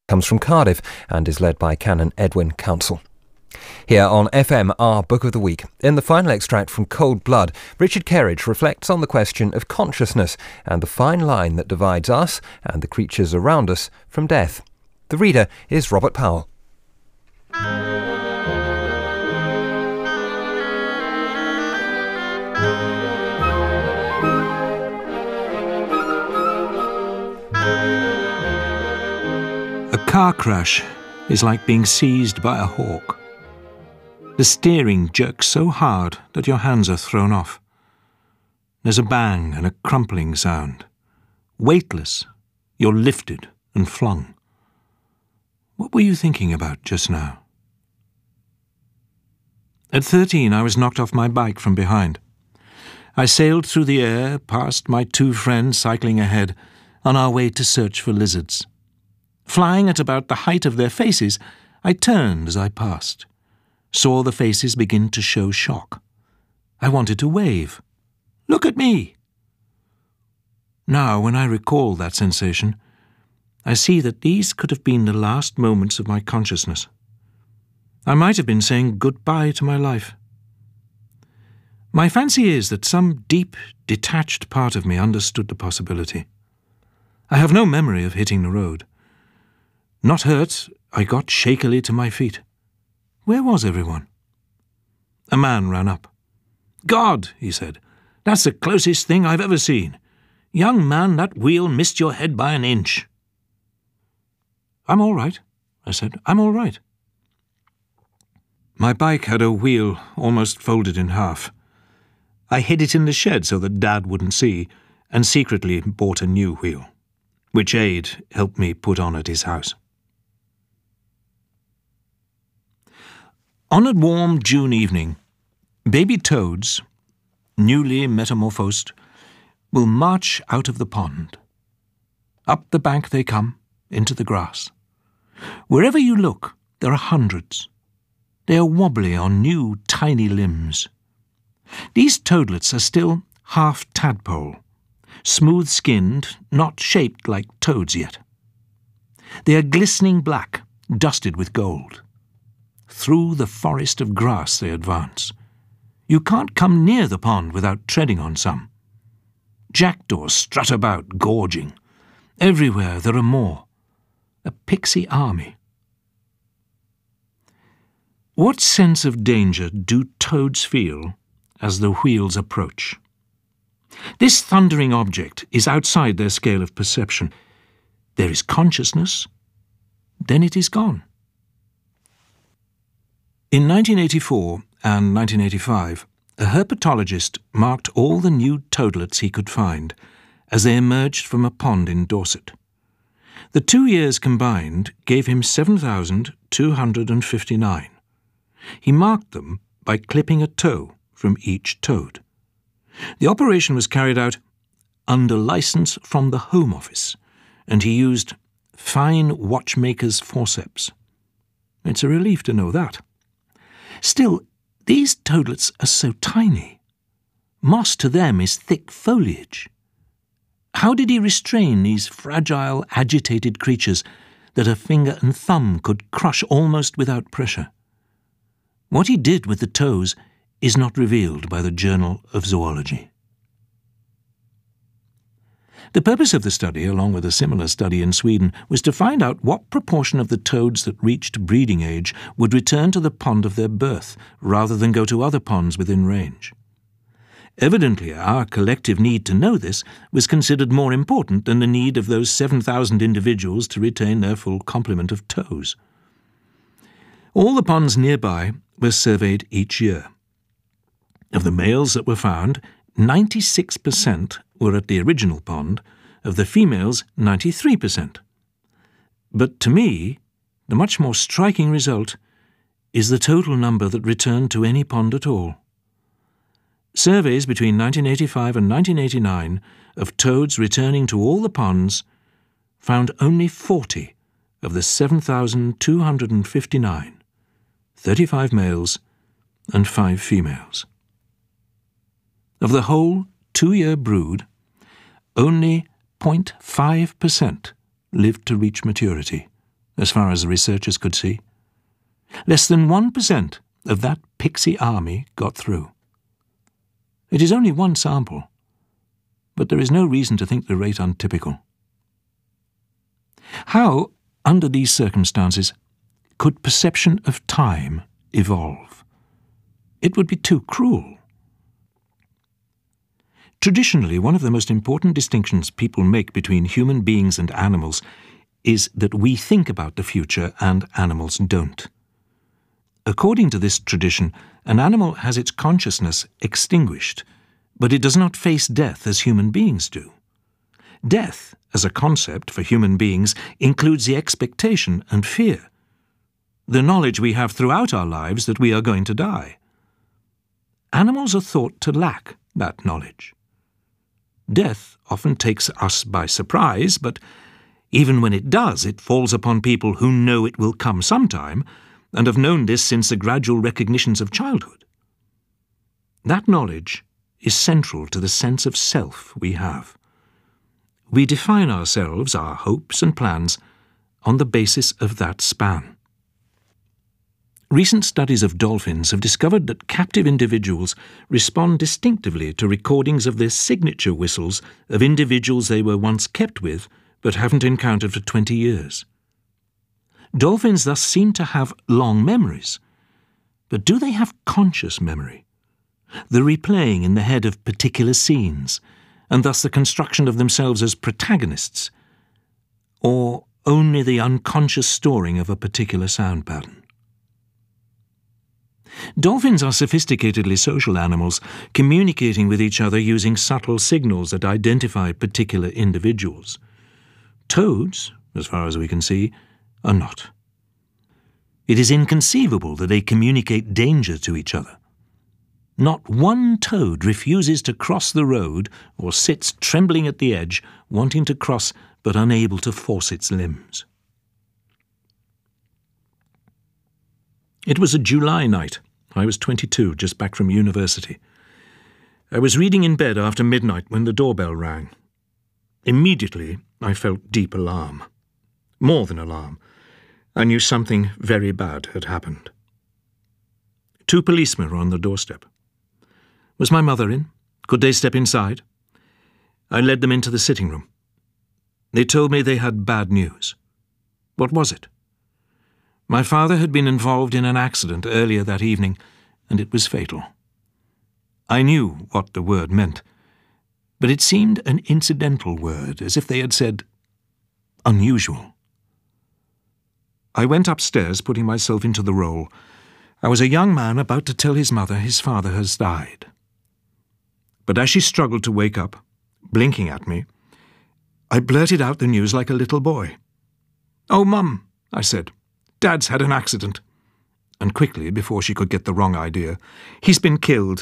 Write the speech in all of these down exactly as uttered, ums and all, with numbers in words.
comes from Cardiff and is led by Canon Edwin Council. Here on F M, our Book of the Week. In the final extract from Cold Blood, Richard Kerridge reflects on the question of consciousness and the fine line that divides us and the creatures around us from death. The reader is Robert Powell. A car crash is like being seized by a hawk. The steering jerks so hard that your hands are thrown off. There's a bang and a crumpling sound. Weightless, you're lifted and flung. What were you thinking about just now? At thirteen, I was knocked off my bike from behind. I sailed through the air, past my two friends cycling ahead, on our way to search for lizards. Flying at about the height of their faces, I turned as I passed, saw the faces begin to show shock. I wanted to wave. Look at me! Now, when I recall that sensation, I see that these could have been the last moments of my consciousness. I might have been saying goodbye to my life. My fancy is that some deep, detached part of me understood the possibility. I have no memory of hitting the road. Not hurt, I got shakily to my feet. Where was everyone? A man ran up. "God," he said, "that's the closest thing I've ever seen. Young man, that wheel missed your head by an inch." "I'm all right," I said. "I'm all right." My bike had a wheel almost folded in half. I hid it in the shed so that Dad wouldn't see, and secretly bought a new wheel, which Aid helped me put on at his house. On a warm June evening, baby toads, newly metamorphosed, will march out of the pond. Up the bank they come, into the grass. Wherever you look, there are hundreds. They are wobbly on new, tiny limbs. These toadlets are still half tadpole, smooth-skinned, not shaped like toads yet. They are glistening black, dusted with gold. Through the forest of grass they advance. You can't come near the pond without treading on some. Jackdaws strut about, gorging. Everywhere there are more. A pixie army. What sense of danger do toads feel as the wheels approach? This thundering object is outside their scale of perception. There is consciousness, then it is gone. In nineteen eighty-four and nineteen eighty-five, a herpetologist marked all the new toadlets he could find as they emerged from a pond in Dorset. The two years combined gave him seven thousand two hundred fifty-nine. He marked them by clipping a toe from each toad. The operation was carried out under license from the Home Office, and he used fine watchmaker's forceps. It's a relief to know that. Still, these toadlets are so tiny. Moss to them is thick foliage. How did he restrain these fragile, agitated creatures that a finger and thumb could crush almost without pressure? What he did with the toes is not revealed by the Journal of Zoology. The purpose of the study, along with a similar study in Sweden, was to find out what proportion of the toads that reached breeding age would return to the pond of their birth, rather than go to other ponds within range. Evidently, our collective need to know this was considered more important than the need of those seven thousand individuals to retain their full complement of toes. All the ponds nearby were surveyed each year. Of the males that were found, ninety-six percent were at the original pond, of the females, ninety-three percent. But to me, the much more striking result is the total number that returned to any pond at all. Surveys between nineteen eighty-five and nineteen eighty-nine of toads returning to all the ponds found only forty of the seven thousand two hundred fifty-nine, thirty-five males and five females. Of the whole two-year brood, only zero point five percent lived to reach maturity, as far as the researchers could see. Less than one percent of that pixie army got through. It is only one sample, but there is no reason to think the rate untypical. How, under these circumstances, could perception of time evolve? It would be too cruel. Traditionally, one of the most important distinctions people make between human beings and animals is that we think about the future and animals don't. According to this tradition, an animal has its consciousness extinguished, but it does not face death as human beings do. Death, as a concept for human beings, includes the expectation and fear, the knowledge we have throughout our lives that we are going to die. Animals are thought to lack that knowledge. Death often takes us by surprise, but even when it does, it falls upon people who know it will come sometime, and have known this since the gradual recognitions of childhood. That knowledge is central to the sense of self we have. We define ourselves, our hopes and plans, on the basis of that span. Recent studies of dolphins have discovered that captive individuals respond distinctively to recordings of their signature whistles of individuals they were once kept with but haven't encountered for twenty years. Dolphins thus seem to have long memories, but do they have conscious memory? The replaying in the head of particular scenes, and thus the construction of themselves as protagonists, or only the unconscious storing of a particular sound pattern? Dolphins are sophisticatedly social animals, communicating with each other using subtle signals that identify particular individuals. Toads, as far as we can see, are not. It is inconceivable that they communicate danger to each other. Not one toad refuses to cross the road or sits trembling at the edge, wanting to cross but unable to force its limbs. It was a July night. I was twenty-two, just back from university. I was reading in bed after midnight when the doorbell rang. Immediately, I felt deep alarm. More than alarm. I knew something very bad had happened. Two policemen were on the doorstep. Was my mother in? Could they step inside? I led them into the sitting room. They told me they had bad news. What was it? My father had been involved in an accident earlier that evening, and it was fatal. I knew what the word meant, but it seemed an incidental word, as if they had said, unusual. I went upstairs, putting myself into the role. I was a young man about to tell his mother his father has died. But as she struggled to wake up, blinking at me, I blurted out the news like a little boy. "Oh, Mum," I said, "Dad's had an accident." And quickly, before she could get the wrong idea, "He's been killed."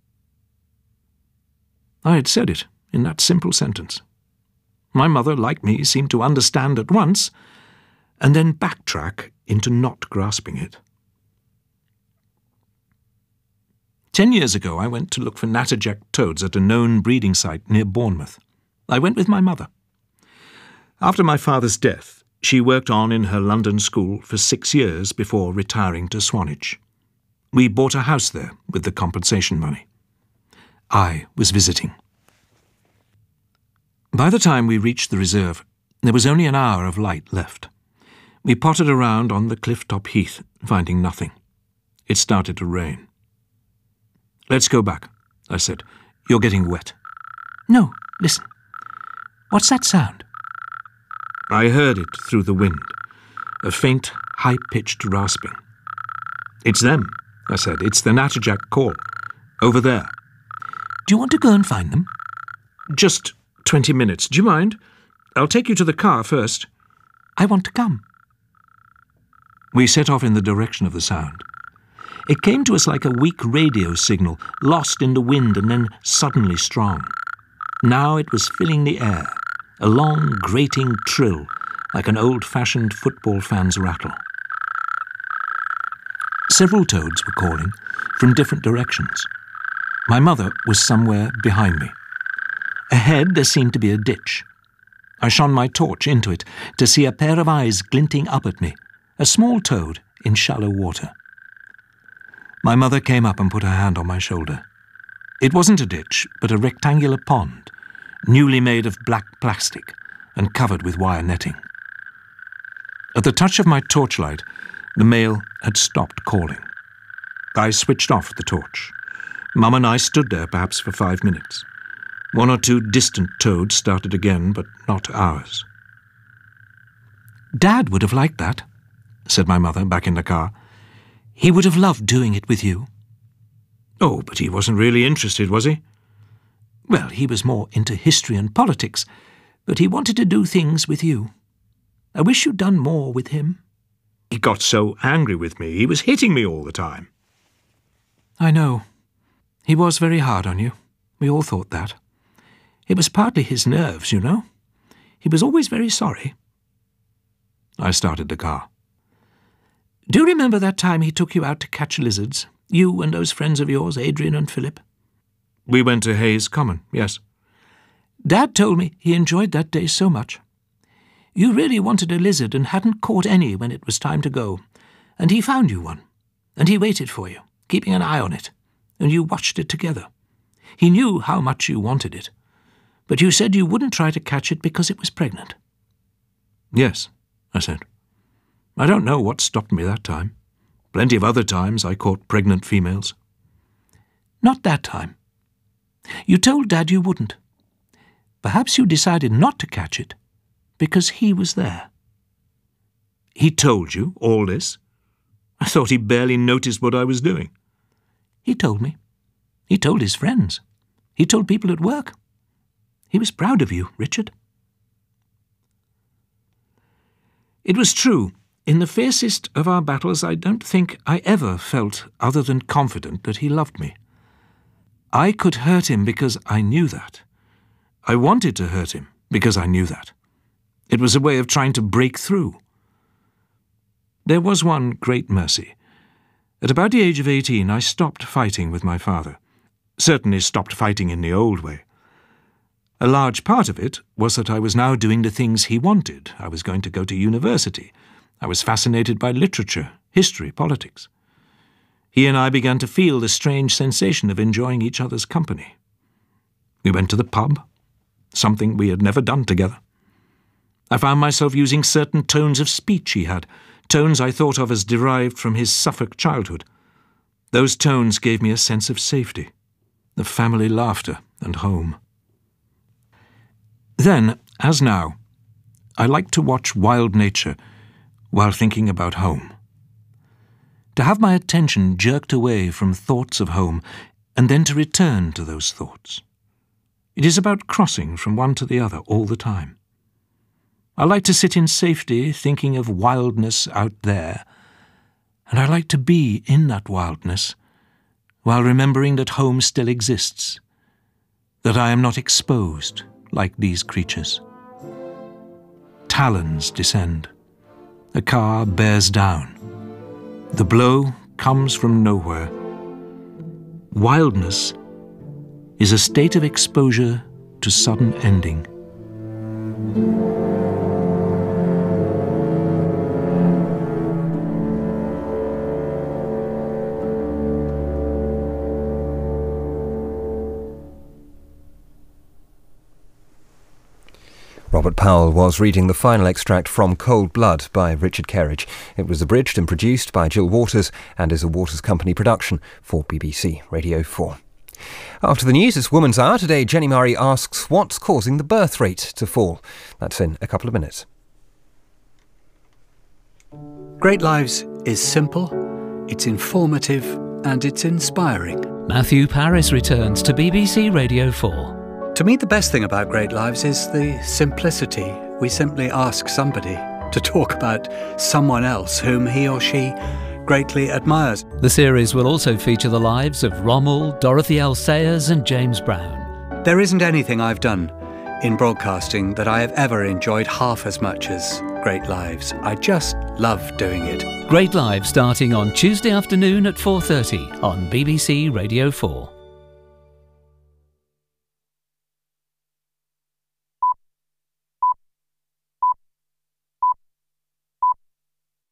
I had said it in that simple sentence. My mother, like me, seemed to understand at once, and then backtrack into not grasping it. Ten years ago, I went to look for natterjack toads at a known breeding site near Bournemouth. I went with my mother. After my father's death, she worked on in her London school for six years before retiring to Swanage. We bought a house there with the compensation money. I was visiting. By the time we reached the reserve, there was only an hour of light left. We pottered around on the cliff-top heath, finding nothing. It started to rain. "Let's go back," I said. "You're getting wet." "No, listen. What's that sound?" I heard it through the wind, a faint, high-pitched rasping. "It's them," I said. "It's the natterjack call. Over there." "Do you want to go and find them?" "Just twenty minutes. Do you mind? I'll take you to the car first." "I want to come." We set off in the direction of the sound. It came to us like a weak radio signal, lost in the wind and then suddenly strong. Now it was filling the air, a long, grating trill, like an old-fashioned football fan's rattle. Several toads were calling, from different directions. My mother was somewhere behind me. Ahead there seemed to be a ditch. I shone my torch into it to see a pair of eyes glinting up at me, a small toad in shallow water. My mother came up and put her hand on my shoulder. It wasn't a ditch, but a rectangular pond, newly made of black plastic and covered with wire netting. At the touch of my torchlight, the male had stopped calling. I switched off the torch. Mum and I stood there perhaps for five minutes. One or two distant toads started again, but not ours. "Dad would have liked that," said my mother back in the car. "He would have loved doing it with you." "Oh, but he wasn't really interested, was he?" "Well, he was more into history and politics, but he wanted to do things with you. I wish you'd done more with him." "He got so angry with me. He was hitting me all the time." "I know. He was very hard on you. We all thought that. It was partly his nerves, you know. He was always very sorry." I started the car. "Do you remember that time he took you out to catch lizards? You and those friends of yours, Adrian and Philip?" "We went to Hayes Common, yes." "Dad told me he enjoyed that day so much. You really wanted a lizard and hadn't caught any when it was time to go, and he found you one, and he waited for you, keeping an eye on it, and you watched it together. He knew how much you wanted it, but you said you wouldn't try to catch it because it was pregnant." "Yes," I said. "I don't know what stopped me that time. Plenty of other times I caught pregnant females." "Not that time. You told Dad you wouldn't. Perhaps you decided not to catch it because he was there." "He told you all this? I thought he barely noticed what I was doing." "He told me. He told his friends. He told people at work. He was proud of you, Richard." It was true. In the fiercest of our battles, I don't think I ever felt other than confident that he loved me. I could hurt him because I knew that. I wanted to hurt him because I knew that. It was a way of trying to break through. There was one great mercy. At about the age of eighteen, I stopped fighting with my father. Certainly stopped fighting in the old way. A large part of it was that I was now doing the things he wanted. I was going to go to university. I was fascinated by literature, history, politics. He and I began to feel the strange sensation of enjoying each other's company. We went to the pub, something we had never done together. I found myself using certain tones of speech he had, tones I thought of as derived from his Suffolk childhood. Those tones gave me a sense of safety, of family laughter and home. Then, as now, I liked to watch wild nature while thinking about home. To have my attention jerked away from thoughts of home and then to return to those thoughts. It is about crossing from one to the other all the time. I like to sit in safety thinking of wildness out there, and I like to be in that wildness while remembering that home still exists, that I am not exposed like these creatures. Talons descend. A car bears down. The blow comes from nowhere. Wildness is a state of exposure to sudden ending. Robert Powell was reading the final extract from Cold Blood by Richard Kerridge. It was abridged and produced by Jill Waters and is a Waters Company production for B B C Radio four. After the news, it's Woman's Hour. Today, Jenny Murray asks what's causing the birth rate to fall. That's in a couple of minutes. Great Lives is simple, it's informative and it's inspiring. Matthew Paris returns to B B C Radio four. To me, the best thing about Great Lives is the simplicity. We simply ask somebody to talk about someone else whom he or she greatly admires. The series will also feature the lives of Rommel, Dorothy L. Sayers and James Brown. There isn't anything I've done in broadcasting that I have ever enjoyed half as much as Great Lives. I just love doing it. Great Lives starting on Tuesday afternoon at four thirty on B B C Radio four.